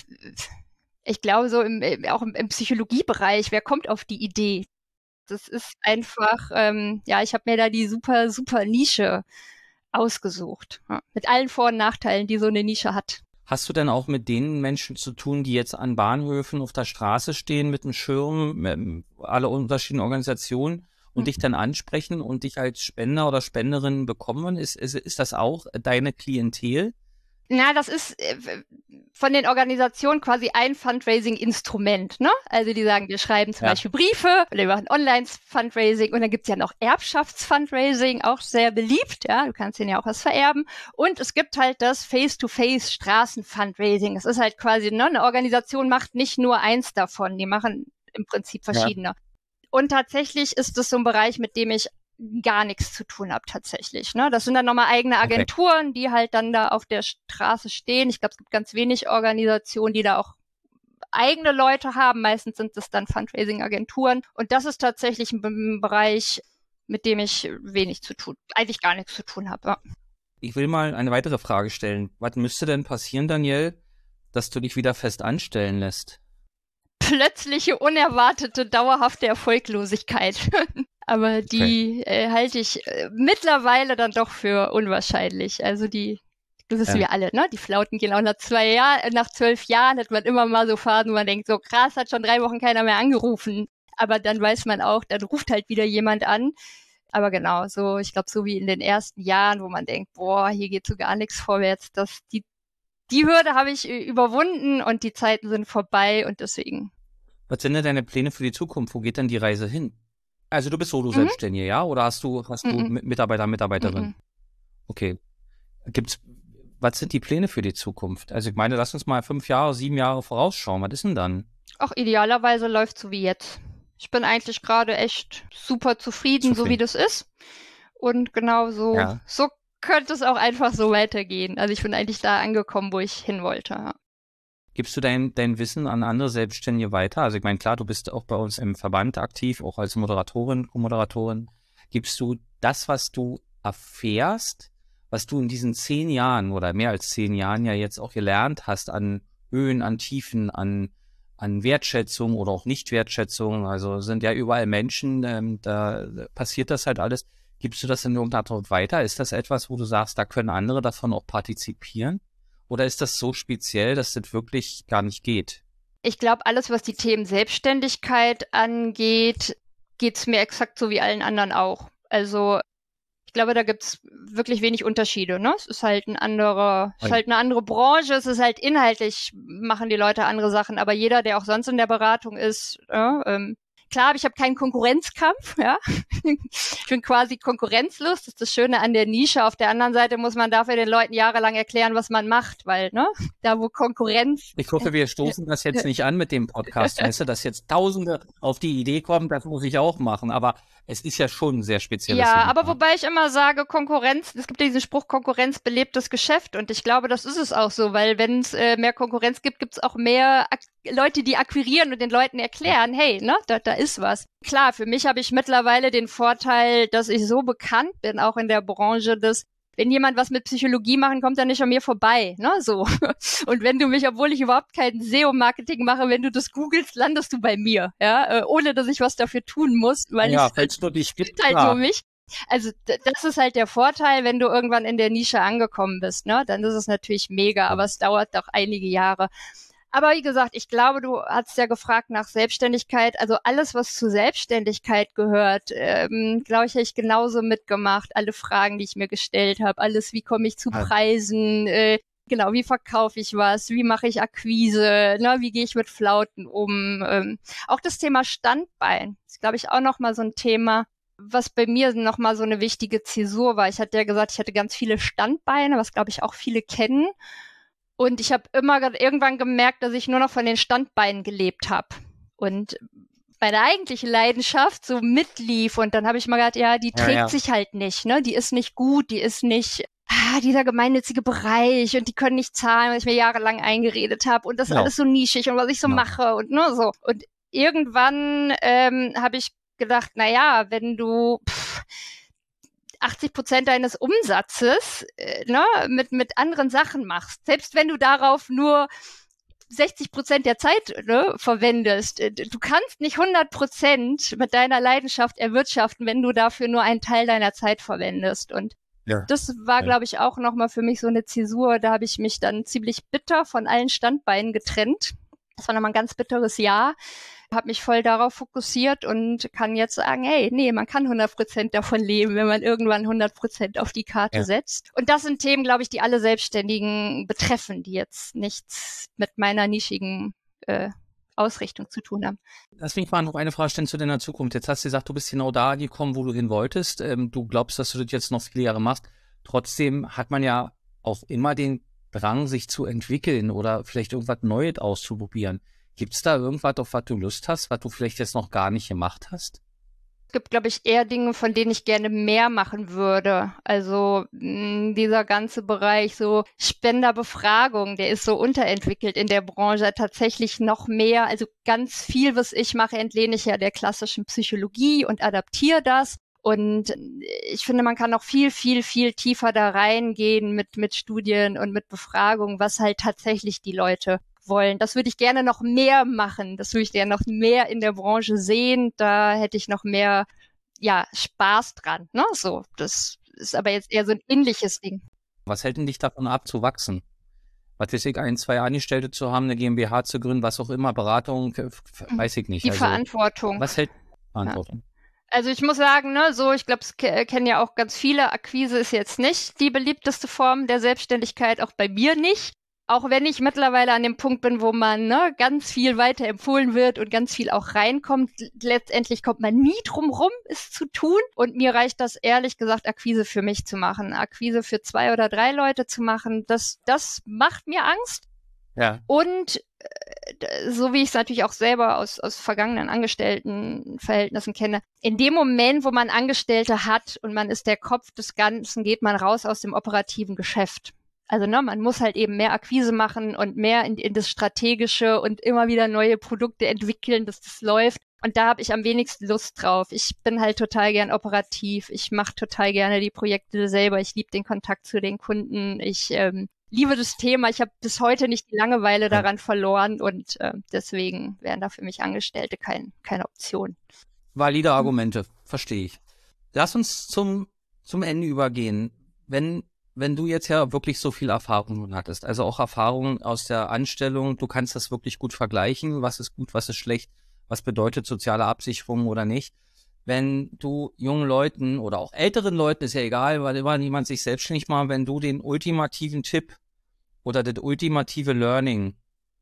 ich glaube, so auch im Psychologiebereich, wer kommt auf die Idee? Das ist einfach, ich habe mir da die super, super Nische ausgesucht. Ja, mit allen Vor- und Nachteilen, die so eine Nische hat.
Hast du denn auch mit den Menschen zu tun, die jetzt an Bahnhöfen auf der Straße stehen mit einem Schirm, alle unterschiedlichen Organisationen und dich dann ansprechen und dich als Spender oder Spenderin bekommen? Ist das auch deine Klientel?
Na, das ist von den Organisationen quasi ein Fundraising-Instrument, ne? Also die sagen, wir schreiben zum Beispiel Briefe oder wir machen Online-Fundraising und dann gibt's ja noch Erbschafts-Fundraising, auch sehr beliebt, ja, du kannst denen ja auch was vererben. Und es gibt halt das Face-to-Face-Straßen-Fundraising. Das ist halt quasi, ne, eine Organisation macht nicht nur eins davon, die machen im Prinzip verschiedene. Ja. Und tatsächlich ist das so ein Bereich, mit dem ich gar nichts zu tun habe tatsächlich. Ne? Das sind dann nochmal eigene Agenturen, die halt dann da auf der Straße stehen. Ich glaube, es gibt ganz wenig Organisationen, die da auch eigene Leute haben. Meistens sind es dann Fundraising-Agenturen. Und das ist tatsächlich ein Bereich, mit dem ich eigentlich gar nichts zu tun habe. Ja.
Ich will mal eine weitere Frage stellen. Was müsste denn passieren, Danielle, dass du dich wieder fest anstellen lässt?
Plötzliche, unerwartete, dauerhafte Erfolglosigkeit. Aber die halte ich mittlerweile dann doch für unwahrscheinlich. Also das wissen wir alle, ne? Die Flauten gehen auch nach 12 Jahren hat man immer mal so Phasen, wo man denkt, so krass, hat schon 3 Wochen keiner mehr angerufen. Aber dann weiß man auch, dann ruft halt wieder jemand an. Aber genau, so, ich glaube, so wie in den ersten Jahren, wo man denkt, boah, hier geht so gar nichts vorwärts, die Hürde habe ich überwunden und die Zeiten sind vorbei und deswegen.
Was sind denn deine Pläne für die Zukunft? Wo geht denn die Reise hin? Also du bist Solo-Selbstständige, ja? Oder hast du Mitarbeiter, Mitarbeiterin? Okay. Was sind die Pläne für die Zukunft? Also ich meine, lass uns mal 5 Jahre, 7 Jahre vorausschauen. Was ist denn dann?
Ach, idealerweise läuft so wie jetzt. Ich bin eigentlich gerade echt super zufrieden, so wie das ist. Und genau so könnte es auch einfach so weitergehen. Also ich bin eigentlich da angekommen, wo ich hin wollte. Ja.
Gibst du dein Wissen an andere Selbstständige weiter? Also ich meine, klar, du bist auch bei uns im Verband aktiv, auch als Moderatorin, Co-Moderatorin. Gibst du das, was du erfährst, was du in diesen 10 Jahren oder mehr als 10 Jahren ja jetzt auch gelernt hast an Höhen, an Tiefen, an Wertschätzung oder auch Nicht-Wertschätzung, also sind ja überall Menschen, da passiert das halt alles. Gibst du das in irgendeiner Art weiter? Ist das etwas, wo du sagst, da können andere davon auch partizipieren? Oder ist das so speziell, dass das wirklich gar nicht geht?
Ich glaube, alles, was die Themen Selbstständigkeit angeht, geht's mir exakt so wie allen anderen auch. Also ich glaube, da gibt's wirklich wenig Unterschiede. Ne? Es ist halt eine andere Branche, es ist halt inhaltlich, machen die Leute andere Sachen, aber jeder, der auch sonst in der Beratung ist, klar, ich habe keinen Konkurrenzkampf, ja. Ich bin quasi konkurrenzlos, das ist das Schöne an der Nische. Auf der anderen Seite muss man dafür den Leuten jahrelang erklären, was man macht, weil, ne, da wo Konkurrenz...
Ich hoffe, wir stoßen das jetzt nicht an mit dem Podcast, weißt du, dass jetzt Tausende auf die Idee kommen, das muss ich auch machen, aber es ist ja schon ein sehr spezielles
Ja,
Thema.
aber wobei ich immer sage, Konkurrenz, es gibt ja diesen Spruch, Konkurrenz belebt das Geschäft und ich glaube, das ist es auch so, weil wenn es mehr Konkurrenz gibt, gibt es auch mehr Leute, die akquirieren und den Leuten erklären, hey, ne, da ist was. Klar, für mich habe ich mittlerweile den Vorteil, dass ich so bekannt bin, auch in der Branche, dass wenn jemand was mit Psychologie machen, kommt er nicht an mir vorbei, ne, so. Und wenn du mich, obwohl ich überhaupt kein SEO-Marketing mache, wenn du das googelst, landest du bei mir, ja, ohne dass ich was dafür tun muss, weil
ja, falls du dich gibt,
halt nur mich. Also das ist halt der Vorteil, wenn du irgendwann in der Nische angekommen bist, ne, dann ist es natürlich mega, aber es dauert doch einige Jahre. Aber wie gesagt, ich glaube, du hast ja gefragt nach Selbstständigkeit. Also alles, was zu Selbstständigkeit gehört, glaube ich, habe ich genauso mitgemacht. Alle Fragen, die ich mir gestellt habe, alles, wie komme ich zu Preisen, genau, wie verkaufe ich was, wie mache ich Akquise, ne, wie gehe ich mit Flauten um. Auch das Thema Standbein ist, glaube ich, auch nochmal so ein Thema, was bei mir nochmal so eine wichtige Zäsur war. Ich hatte ja gesagt, ich hatte ganz viele Standbeine, was, glaube ich, auch viele kennen. Und ich habe irgendwann gemerkt, dass ich nur noch von den Standbeinen gelebt habe. Und meine eigentliche Leidenschaft so mitlief. Und dann habe ich mal gedacht, ja, die trägt sich halt nicht, ne? Die ist nicht gut, die ist nicht dieser gemeinnützige Bereich und die können nicht zahlen, was ich mir jahrelang eingeredet habe. Und das ist alles so nischig und was ich so mache und ne, so. Und irgendwann habe ich gedacht, naja, wenn du 80% deines Umsatzes mit anderen Sachen machst, selbst wenn du darauf nur 60% der Zeit verwendest, du kannst nicht 100% mit deiner Leidenschaft erwirtschaften, wenn du dafür nur einen Teil deiner Zeit verwendest. Und das war, glaube ich, auch nochmal für mich so eine Zäsur. Da habe ich mich dann ziemlich bitter von allen Standbeinen getrennt. Das war nochmal ein ganz bitteres Jahr. Habe mich voll darauf fokussiert und kann jetzt sagen, hey, nee, man kann 100% davon leben, wenn man irgendwann 100% auf die Karte setzt. Und das sind Themen, glaube ich, die alle Selbstständigen betreffen, die jetzt nichts mit meiner nischigen Ausrichtung zu tun haben.
Lass mich mal noch eine Frage stellen zu deiner Zukunft. Jetzt hast du gesagt, du bist genau da gekommen, wo du hin wolltest. Du glaubst, dass du das jetzt noch viele Jahre machst. Trotzdem hat man ja auch immer den Drang, sich zu entwickeln oder vielleicht irgendwas Neues auszuprobieren. Gibt es da irgendwas, auf was du Lust hast, was du vielleicht jetzt noch gar nicht gemacht hast?
Es gibt, glaube ich, eher Dinge, von denen ich gerne mehr machen würde. Also dieser ganze Bereich so Spenderbefragung, der ist so unterentwickelt in der Branche. Tatsächlich noch mehr, also ganz viel, was ich mache, entlehne ich ja der klassischen Psychologie und adaptiere das. Und ich finde, man kann noch viel, viel, viel tiefer da reingehen mit Studien und mit Befragungen, was halt tatsächlich die Leute wollen. Das würde ich gerne noch mehr machen. Das würde ich gerne noch mehr in der Branche sehen. Da hätte ich noch mehr, Spaß dran, ne? So, das ist aber jetzt eher so ein ähnliches Ding.
Was hält denn dich davon ab, zu wachsen? Was weiß ich, 1, 2 Angestellte zu haben, eine GmbH zu gründen, was auch immer, Beratung, weiß ich nicht.
Die Verantwortung.
Was hält Verantwortung?
Ja. Also ich muss sagen, ich glaube, es kennen ja auch ganz viele, Akquise ist jetzt nicht die beliebteste Form der Selbstständigkeit, auch bei mir nicht. Auch wenn ich mittlerweile an dem Punkt bin, wo man ganz viel weiter empfohlen wird und ganz viel auch reinkommt, letztendlich kommt man nie drum rum, es zu tun. Und mir reicht das ehrlich gesagt, Akquise für mich zu machen. Akquise für 2 oder 3 Leute zu machen, das macht mir Angst.
Ja.
Und so wie ich es natürlich auch selber aus vergangenen Angestelltenverhältnissen kenne, in dem Moment, wo man Angestellte hat und man ist der Kopf des Ganzen, geht man raus aus dem operativen Geschäft. Also man muss halt eben mehr Akquise machen und mehr in das Strategische und immer wieder neue Produkte entwickeln, dass das läuft. Und da habe ich am wenigsten Lust drauf. Ich bin halt total gern operativ. Ich mache total gerne die Projekte selber. Ich liebe den Kontakt zu den Kunden. Ich liebe das Thema. Ich habe bis heute nicht die Langeweile daran verloren und deswegen wären da für mich Angestellte keine Option.
Valide Argumente, verstehe ich. Lass uns zum Ende übergehen. Wenn du jetzt ja wirklich so viel Erfahrung hattest, also auch Erfahrungen aus der Anstellung, du kannst das wirklich gut vergleichen, was ist gut, was ist schlecht, was bedeutet soziale Absicherung oder nicht. Wenn du jungen Leuten oder auch älteren Leuten, ist ja egal, weil immer niemand sich selbstständig macht, wenn du den ultimativen Tipp oder das ultimative Learning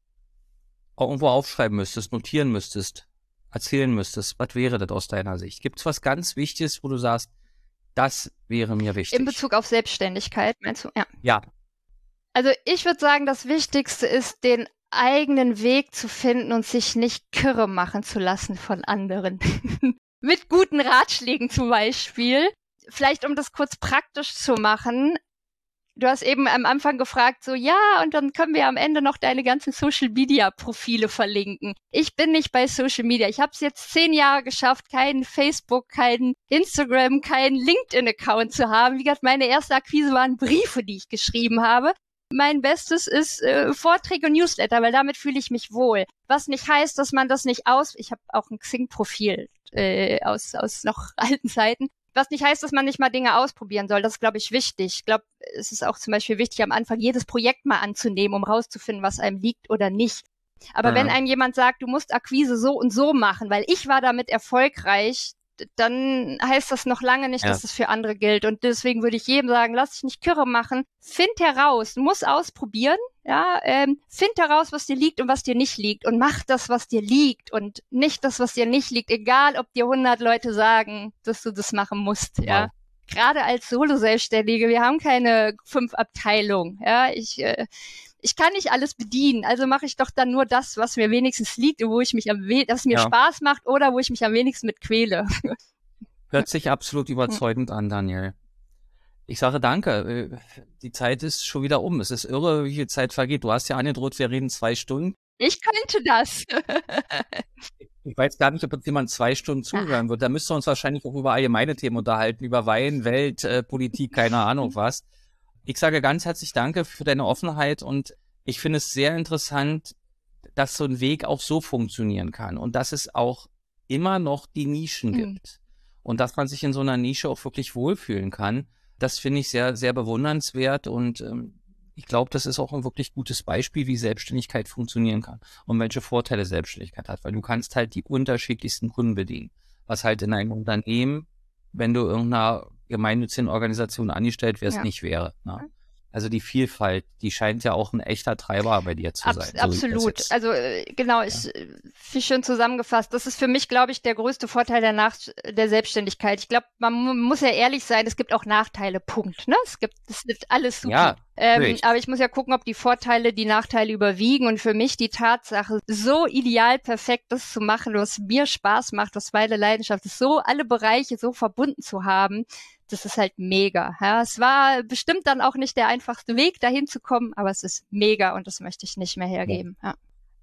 auch irgendwo aufschreiben müsstest, notieren müsstest, erzählen müsstest, was wäre das aus deiner Sicht? Gibt es was ganz Wichtiges, wo du sagst, das wäre mir wichtig?
In Bezug auf Selbstständigkeit, meinst du? Ja.
Ja.
Also ich würde sagen, das Wichtigste ist, den eigenen Weg zu finden und sich nicht kirre machen zu lassen von anderen. Mit guten Ratschlägen zum Beispiel. Vielleicht, um das kurz praktisch zu machen, Du hast eben am Anfang gefragt, so ja, und dann können wir am Ende noch deine ganzen Social-Media-Profile verlinken. Ich bin nicht bei Social Media. Ich habe es jetzt 10 Jahre geschafft, keinen Facebook, keinen Instagram, keinen LinkedIn-Account zu haben. Wie gesagt, meine erste Akquise waren Briefe, die ich geschrieben habe. Mein Bestes ist Vorträge und Newsletter, weil damit fühle ich mich wohl. Was nicht heißt, dass man das nicht Ich habe auch ein Xing-Profil aus noch alten Zeiten. Was nicht heißt, dass man nicht mal Dinge ausprobieren soll. Das ist, glaube ich, wichtig. Ich glaube, es ist auch zum Beispiel wichtig, am Anfang jedes Projekt mal anzunehmen, um rauszufinden, was einem liegt oder nicht. Aber wenn einem jemand sagt, du musst Akquise so und so machen, weil ich war damit erfolgreich, dann heißt das noch lange nicht, dass das für andere gilt. Und deswegen würde ich jedem sagen, lass dich nicht kirre machen. Find heraus, du musst ausprobieren. Ja, find heraus, was dir liegt und was dir nicht liegt. Und mach das, was dir liegt und nicht das, was dir nicht liegt. Egal, ob dir 100 Leute sagen, dass du das machen musst. Wow. Ja. Gerade als Solo-Selbstständige, wir haben keine 5 Abteilungen. Ja, ich kann nicht alles bedienen, also mache ich doch dann nur das, was mir wenigstens liegt und wo ich mich was mir Spaß macht oder wo ich mich am wenigsten mit quäle.
Hört sich absolut überzeugend an, Daniel. Ich sage danke. Die Zeit ist schon wieder um. Es ist irre, wie viel Zeit vergeht. Du hast ja angedroht, wir reden 2 Stunden.
Ich könnte das.
Ich weiß gar nicht, ob uns jemand 2 Stunden zuhören wird. Da müssten wir uns wahrscheinlich auch über allgemeine Themen unterhalten, über Wein, Welt, Politik, keine Ahnung was. Ich sage ganz herzlich danke für deine Offenheit und ich finde es sehr interessant, dass so ein Weg auch so funktionieren kann und dass es auch immer noch die Nischen gibt und dass man sich in so einer Nische auch wirklich wohlfühlen kann. Das finde ich sehr, sehr bewundernswert und ich glaube, das ist auch ein wirklich gutes Beispiel, wie Selbstständigkeit funktionieren kann und welche Vorteile Selbstständigkeit hat, weil du kannst halt die unterschiedlichsten Kunden bedienen, was halt in einem Unternehmen, wenn du irgendeiner gemeinnützigen Organisation angestellt wärst, nicht wäre. Ne? Also die Vielfalt, die scheint ja auch ein echter Treiber bei dir zu sein.
Absolut. So also genau, viel schön zusammengefasst. Das ist für mich, glaube ich, der größte Vorteil der Selbstständigkeit. Ich glaube, man muss ja ehrlich sein, es gibt auch Nachteile, Punkt. Ne? Es ist alles super. Ja, aber ich muss ja gucken, ob die Nachteile überwiegen. Und für mich die Tatsache, so ideal perfekt das zu machen, was mir Spaß macht, was meine Leidenschaft ist, so alle Bereiche so verbunden zu haben, das ist halt mega. Ja, es war bestimmt dann auch nicht der einfachste Weg, dahin zu kommen, aber es ist mega und das möchte ich nicht mehr hergeben. Ja.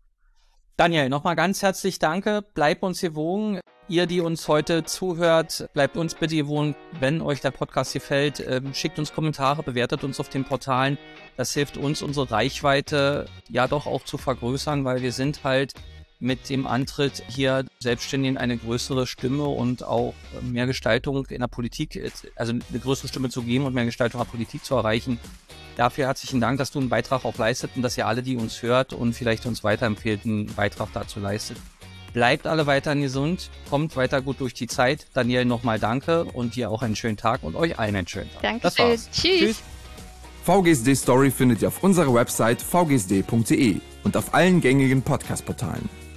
Daniel, nochmal ganz herzlich danke. Bleibt uns gewogen. Ihr, die uns heute zuhört, bleibt uns bitte gewogen. Wenn euch der Podcast gefällt, schickt uns Kommentare, bewertet uns auf den Portalen. Das hilft uns, unsere Reichweite ja doch auch zu vergrößern, weil wir sind halt mit dem Antritt hier Selbstständigen eine größere Stimme und auch mehr Gestaltung in der Politik, also eine größere Stimme zu geben und mehr Gestaltung in der Politik zu erreichen. Dafür herzlichen Dank, dass du einen Beitrag auch leistet und dass ihr alle, die uns hört und vielleicht uns weiterempfehlt, einen Beitrag dazu leistet. Bleibt alle weiterhin gesund, kommt weiter gut durch die Zeit. Daniel, nochmal danke und dir auch einen schönen Tag und euch allen einen schönen Tag.
Danke. Das war's. Tschüss.
VGSD Story findet ihr auf unserer Website vgsd.de und auf allen gängigen Podcast-Portalen.